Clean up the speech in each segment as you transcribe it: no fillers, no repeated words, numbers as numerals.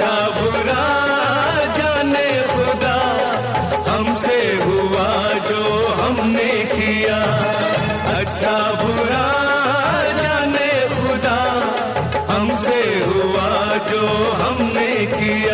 अच्छा बुरा जाने खुदा, हमसे हुआ जो हमने किया। अच्छा बुरा जाने खुदा, हमसे हुआ जो हमने किया।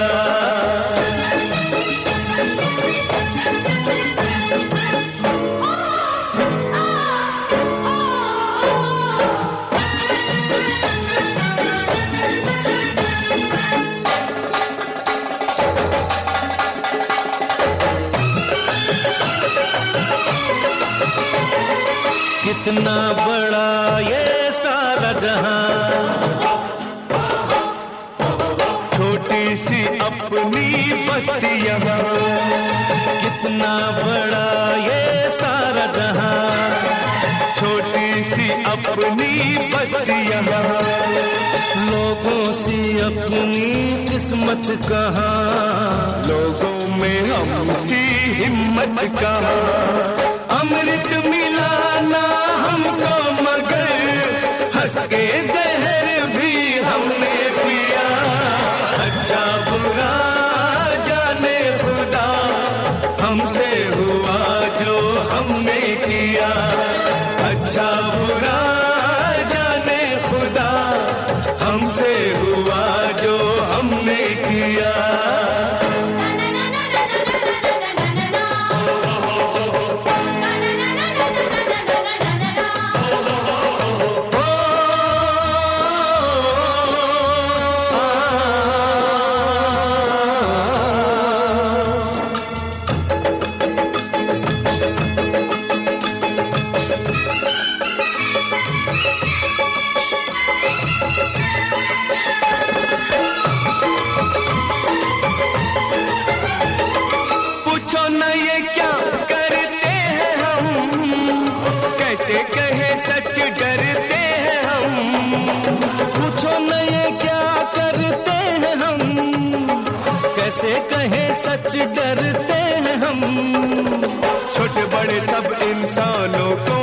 कितना बड़ा ये सारा जहां, छोटी सी अपनी बस्ती यहाँ। कितना बड़ा ये सारा जहां, छोटी सी अपनी बस्ती यहाँ। लोगों सी अपनी किस्मत कहाँ, लोगों में हमसी हिम्मत कहाँ। अमृत मिला ना हमको मगर हंस के जहर भी हमने पिया। अच्छा बुरा जाने खुदा, हमसे हुआ जो हमने किया। अच्छा बुरा जाने खुदा, हमसे हुआ जो हमने किया। सच डरते हैं हम, पूछो न ये क्या करते हैं हम। कैसे कहे सच डरते हैं हम, छोटे बड़े सब इंसानों को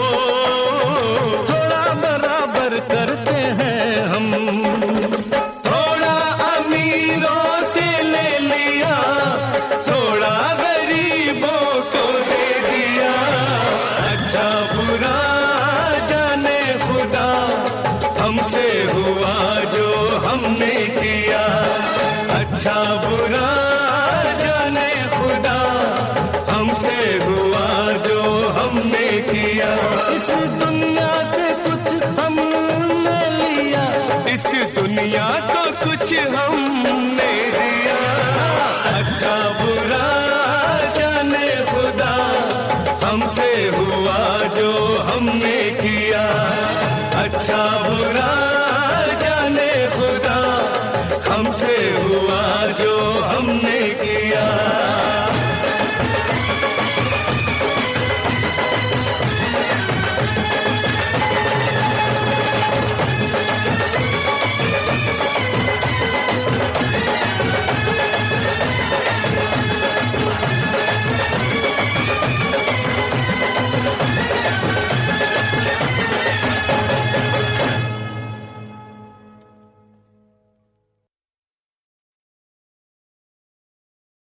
थोड़ा बराबर करते हैं हम। थोड़ा अमीरों से ले लिया, थोड़ा गरीबों को दे दिया। अच्छा बुरा हमसे हुआ जो हमने किया। अच्छा बुरा जाने खुदा, हमसे हुआ जो हमने किया। इस दुनिया से कुछ हमने लिया, इस दुनिया को कुछ हमने दिया। अच्छा बुरा जाने खुदा, हमसे हुआ जो हमने किया। अच्छा बुरा जाने खुदा, हमसे हुआ